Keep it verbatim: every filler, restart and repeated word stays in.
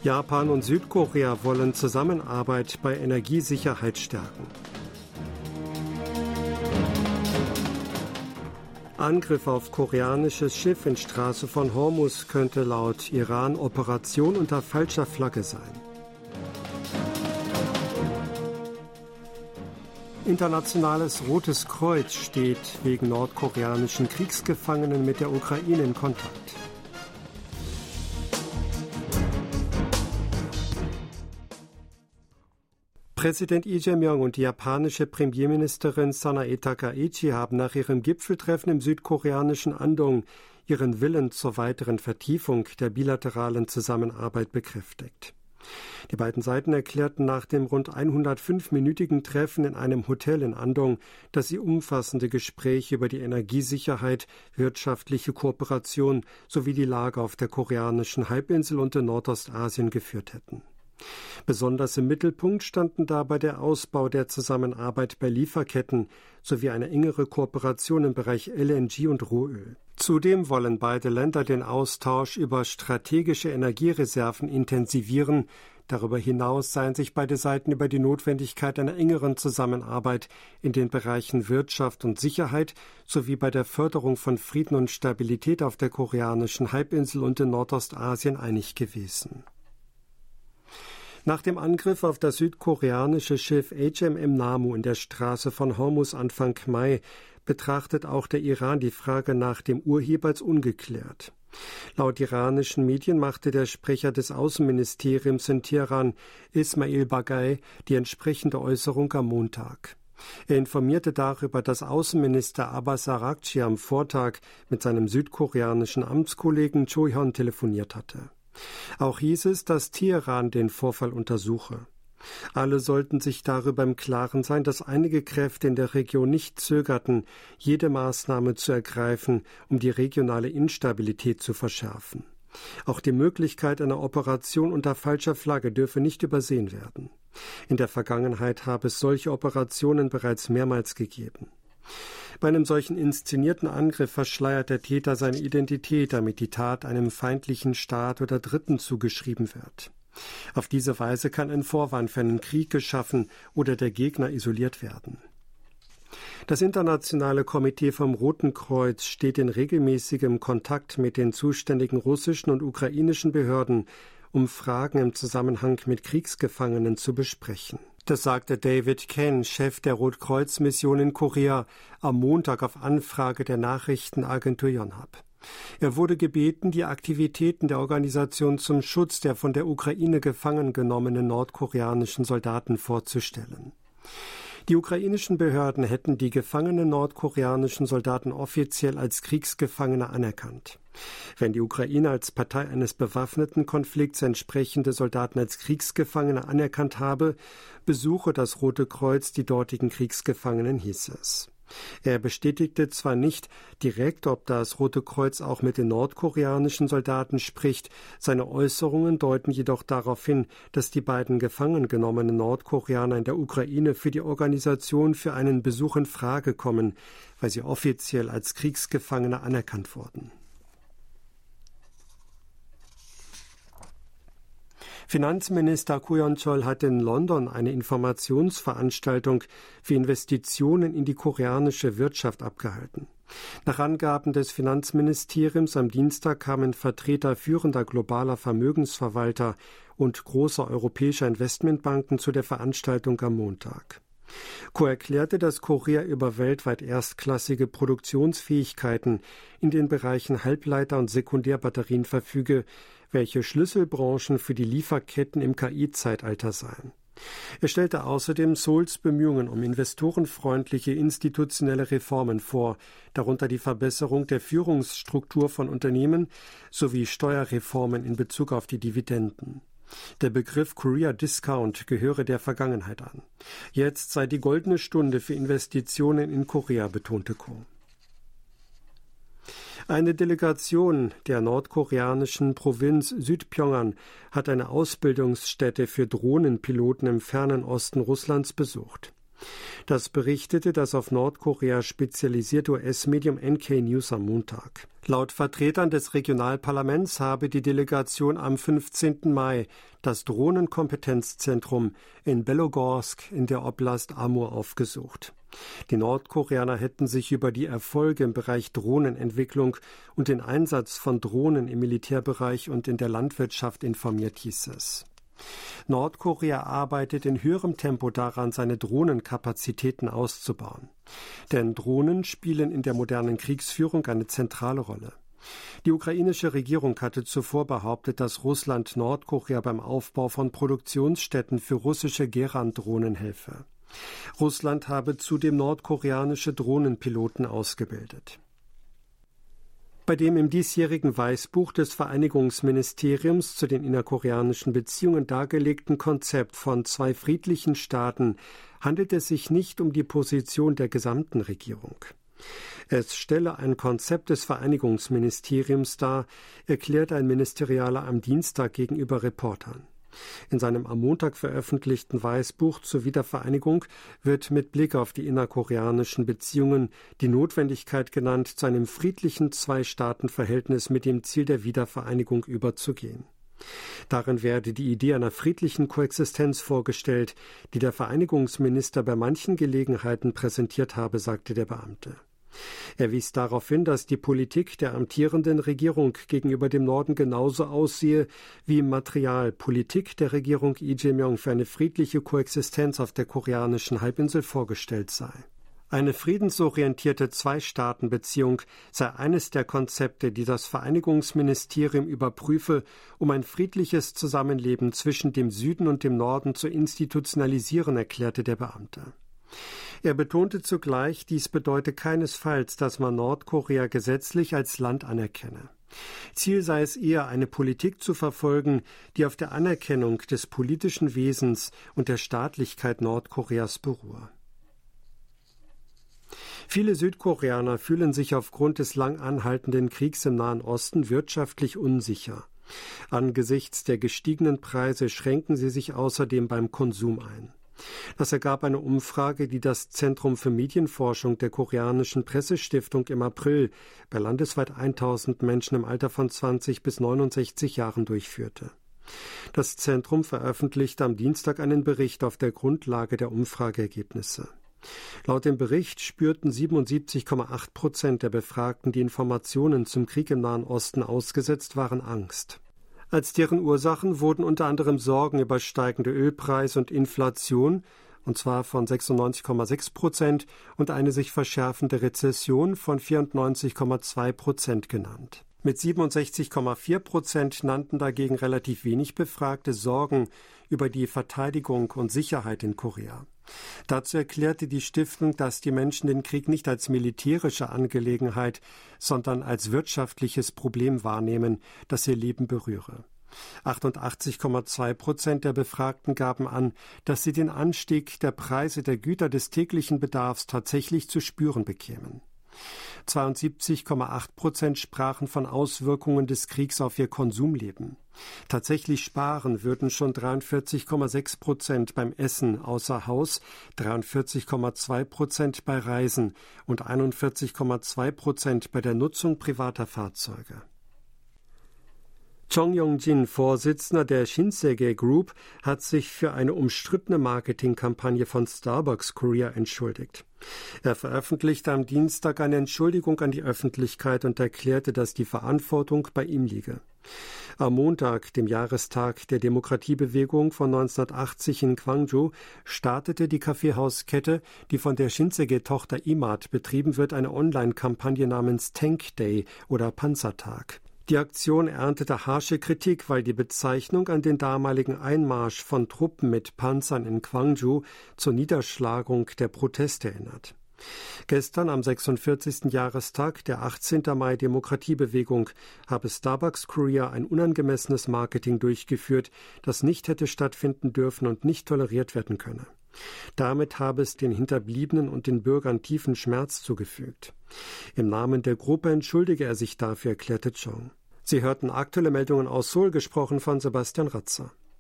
Japan und Südkorea wollen Zusammenarbeit bei Energiesicherheit stärken. Angriff auf koreanisches Schiff in Straße von Hormuz könnte laut Iran Operation unter falscher Flagge sein. Internationales Rotes Kreuz steht wegen nordkoreanischen Kriegsgefangenen mit der Ukraine in Kontakt. Präsident Lee Jae-myung und die japanische Premierministerin Sanae Takaichi haben nach ihrem Gipfeltreffen im südkoreanischen Andong ihren Willen zur weiteren Vertiefung der bilateralen Zusammenarbeit bekräftigt. Die beiden Seiten erklärten nach dem rund hundertfünf-minütigen Treffen in einem Hotel in Andong, dass sie umfassende Gespräche über die Energiesicherheit, wirtschaftliche Kooperation sowie die Lage auf der koreanischen Halbinsel und in Nordostasien geführt hätten. Besonders im Mittelpunkt standen dabei der Ausbau der Zusammenarbeit bei Lieferketten sowie eine engere Kooperation im Bereich L N G und Rohöl. Zudem wollen beide Länder den Austausch über strategische Energiereserven intensivieren. Darüber hinaus seien sich beide Seiten über die Notwendigkeit einer engeren Zusammenarbeit in den Bereichen Wirtschaft und Sicherheit sowie bei der Förderung von Frieden und Stabilität auf der koreanischen Halbinsel und in Nordostasien einig gewesen. Nach dem Angriff auf das südkoreanische Schiff H M M Namu in der Straße von Hormuz Anfang Mai betrachtet auch der Iran die Frage nach dem Urheber als ungeklärt. Laut iranischen Medien machte der Sprecher des Außenministeriums in Teheran, Ismail Bagay, die entsprechende Äußerung am Montag. Er informierte darüber, dass Außenminister Abbas Araghchi am Vortag mit seinem südkoreanischen Amtskollegen Cho Hyun telefoniert hatte. Auch hieß es, dass Teheran den Vorfall untersuche. Alle sollten sich darüber im Klaren sein, dass einige Kräfte in der Region nicht zögerten, jede Maßnahme zu ergreifen, um die regionale Instabilität zu verschärfen. Auch die Möglichkeit einer Operation unter falscher Flagge dürfe nicht übersehen werden. In der Vergangenheit habe es solche Operationen bereits mehrmals gegeben. Bei einem solchen inszenierten Angriff verschleiert der Täter seine Identität, damit die Tat einem feindlichen Staat oder Dritten zugeschrieben wird. Auf diese Weise kann ein Vorwand für einen Krieg geschaffen oder der Gegner isoliert werden. Das Internationale Komitee vom Roten Kreuz steht in regelmäßigem Kontakt mit den zuständigen russischen und ukrainischen Behörden, um Fragen im Zusammenhang mit Kriegsgefangenen zu besprechen. Das sagte David Ken, Chef der Rotkreuz-Mission in Korea, am Montag auf Anfrage der Nachrichtenagentur Yonhap. Er wurde gebeten, die Aktivitäten der Organisation zum Schutz der von der Ukraine gefangen genommenen nordkoreanischen Soldaten vorzustellen. Die ukrainischen Behörden hätten die gefangenen nordkoreanischen Soldaten offiziell als Kriegsgefangene anerkannt. Wenn die Ukraine als Partei eines bewaffneten Konflikts entsprechende Soldaten als Kriegsgefangene anerkannt habe, besuche das Rote Kreuz die dortigen Kriegsgefangenen, hieß es. Er bestätigte zwar nicht direkt, ob das Rote Kreuz auch mit den nordkoreanischen Soldaten spricht, seine Äußerungen deuten jedoch darauf hin, dass die beiden gefangen genommenen Nordkoreaner in der Ukraine für die Organisation für einen Besuch in Frage kommen, weil sie offiziell als Kriegsgefangene anerkannt wurden. Finanzminister Ko Yeon-chol hat in London eine Informationsveranstaltung für Investitionen in die koreanische Wirtschaft abgehalten. Nach Angaben des Finanzministeriums am Dienstag kamen Vertreter führender globaler Vermögensverwalter und großer europäischer Investmentbanken zu der Veranstaltung am Montag. Ko erklärte, dass Korea über weltweit erstklassige Produktionsfähigkeiten in den Bereichen Halbleiter und Sekundärbatterien verfüge, welche Schlüsselbranchen für die Lieferketten im K I-Zeitalter seien. Er stellte außerdem Seouls Bemühungen um investorenfreundliche institutionelle Reformen vor, darunter die Verbesserung der Führungsstruktur von Unternehmen sowie Steuerreformen in Bezug auf die Dividenden. Der Begriff Korea Discount gehöre der Vergangenheit an. Jetzt sei die goldene Stunde für Investitionen in Korea, betonte Ko. Eine Delegation der nordkoreanischen Provinz Südpyongan hat eine Ausbildungsstätte für Drohnenpiloten im fernen Osten Russlands besucht. Das berichtete das auf Nordkorea spezialisierte U S-Medium N K News am Montag. Laut Vertretern des Regionalparlaments habe die Delegation am fünfzehnten Mai das Drohnenkompetenzzentrum in Belogorsk in der Oblast Amur aufgesucht. Die Nordkoreaner hätten sich über die Erfolge im Bereich Drohnenentwicklung und den Einsatz von Drohnen im Militärbereich und in der Landwirtschaft informiert, hieß es. Nordkorea arbeitet in höherem Tempo daran, seine Drohnenkapazitäten auszubauen. Denn Drohnen spielen in der modernen Kriegsführung eine zentrale Rolle. Die ukrainische Regierung hatte zuvor behauptet, dass Russland Nordkorea beim Aufbau von Produktionsstätten für russische Geran-Drohnen helfe. Russland habe zudem nordkoreanische Drohnenpiloten ausgebildet. Bei dem im diesjährigen Weißbuch des Vereinigungsministeriums zu den innerkoreanischen Beziehungen dargelegten Konzept von zwei friedlichen Staaten handelt es sich nicht um die Position der gesamten Regierung. Es stelle ein Konzept des Vereinigungsministeriums dar, erklärte ein Ministerialer am Dienstag gegenüber Reportern. In seinem am Montag veröffentlichten Weißbuch zur Wiedervereinigung wird mit Blick auf die innerkoreanischen Beziehungen die Notwendigkeit genannt, zu einem friedlichen Zwei-Staaten-Verhältnis mit dem Ziel der Wiedervereinigung überzugehen. Darin werde die Idee einer friedlichen Koexistenz vorgestellt, die der Vereinigungsminister bei manchen Gelegenheiten präsentiert habe, sagte der Beamte. Er wies darauf hin, dass die Politik der amtierenden Regierung gegenüber dem Norden genauso aussehe, wie im Material Politik der Regierung Lee Jae-myung für eine friedliche Koexistenz auf der koreanischen Halbinsel vorgestellt sei. Eine friedensorientierte Zwei-Staaten-Beziehung sei eines der Konzepte, die das Vereinigungsministerium überprüfe, um ein friedliches Zusammenleben zwischen dem Süden und dem Norden zu institutionalisieren, erklärte der Beamte. Er betonte zugleich, dies bedeute keinesfalls, dass man Nordkorea gesetzlich als Land anerkenne. Ziel sei es eher, eine Politik zu verfolgen, die auf der Anerkennung des politischen Wesens und der Staatlichkeit Nordkoreas beruhe. Viele Südkoreaner fühlen sich aufgrund des lang anhaltenden Kriegs im Nahen Osten wirtschaftlich unsicher. Angesichts der gestiegenen Preise schränken sie sich außerdem beim Konsum ein. Das ergab eine Umfrage, die das Zentrum für Medienforschung der koreanischen Pressestiftung im April bei landesweit tausend Menschen im Alter von zwanzig bis neunundsechzig Jahren durchführte. Das Zentrum veröffentlichte am Dienstag einen Bericht auf der Grundlage der Umfrageergebnisse. Laut dem Bericht spürten siebenundsiebzig Komma acht Prozent der Befragten, die Informationen zum Krieg im Nahen Osten ausgesetzt waren, Angst. Als deren Ursachen wurden unter anderem Sorgen über steigende Ölpreise und Inflation, und zwar von sechsundneunzig Komma sechs Prozent, und eine sich verschärfende Rezession von vierundneunzig Komma zwei Prozent genannt. Mit siebenundsechzig Komma vier Prozent nannten dagegen relativ wenig Befragte Sorgen über die Verteidigung und Sicherheit in Korea. Dazu erklärte die Stiftung, dass die Menschen den Krieg nicht als militärische Angelegenheit, sondern als wirtschaftliches Problem wahrnehmen, das ihr Leben berühre. achtundachtzig Komma zwei Prozent der Befragten gaben an, dass sie den Anstieg der Preise der Güter des täglichen Bedarfs tatsächlich zu spüren bekämen. zweiundsiebzig Komma acht Prozent sprachen von Auswirkungen des Kriegs auf ihr Konsumleben. Tatsächlich sparen würden schon dreiundvierzig Komma sechs Prozent beim Essen außer Haus, dreiundvierzig Komma zwei Prozent bei Reisen und einundvierzig Komma zwei Prozent bei der Nutzung privater Fahrzeuge. Chong Yong-jin, Vorsitzender der Shinsegae Group, hat sich für eine umstrittene Marketingkampagne von Starbucks Korea entschuldigt. Er veröffentlichte am Dienstag eine Entschuldigung an die Öffentlichkeit und erklärte, dass die Verantwortung bei ihm liege. Am Montag, dem Jahrestag der Demokratiebewegung von neunzehnhundertachtzig in Gwangju, startete die Kaffeehauskette, die von der Shinsegae-Tochter I M A T betrieben wird, eine Online-Kampagne namens Tank Day oder Panzertag. Die Aktion erntete harsche Kritik, weil die Bezeichnung an den damaligen Einmarsch von Truppen mit Panzern in Gwangju zur Niederschlagung der Proteste erinnert. Gestern am sechsundvierzigsten Jahrestag der achtzehnten Mai Demokratiebewegung habe Starbucks Korea ein unangemessenes Marketing durchgeführt, das nicht hätte stattfinden dürfen und nicht toleriert werden könne. Damit habe es den Hinterbliebenen und den Bürgern tiefen Schmerz zugefügt. Im Namen der Gruppe entschuldige er sich dafür, erklärte Chong. Sie hörten aktuelle Meldungen aus Seoul, gesprochen von Sebastian Ratzer.